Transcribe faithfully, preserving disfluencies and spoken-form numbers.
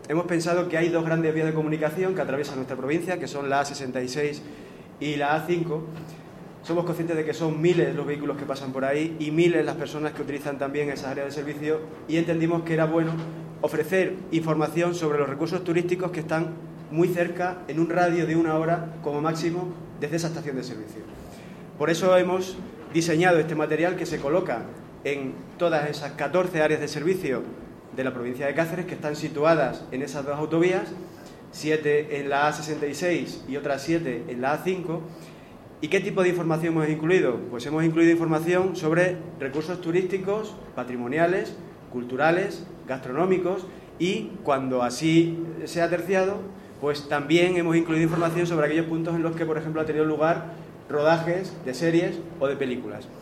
hemos pensado que hay dos grandes vías de comunicación que atraviesan nuestra provincia, que son la A sesenta y seis y la A cinco. Somos conscientes de que son miles los vehículos que pasan por ahí y miles las personas que utilizan también esas áreas de servicio, y entendimos que era bueno ofrecer información sobre los recursos turísticos que están muy cerca, en un radio de una hora como máximo, desde esa estación de servicio. Por eso hemos diseñado este material que se coloca en todas esas catorce áreas de servicio de la provincia de Cáceres, que están situadas en esas dos autovías, siete en la A sesenta y seis y otras siete en la A cinco. ¿Y qué tipo de información hemos incluido? Pues hemos incluido información sobre recursos turísticos, patrimoniales, culturales, gastronómicos, y cuando así se ha terciado, pues también hemos incluido información sobre aquellos puntos en los que, por ejemplo, ha tenido lugar rodajes de series o de películas.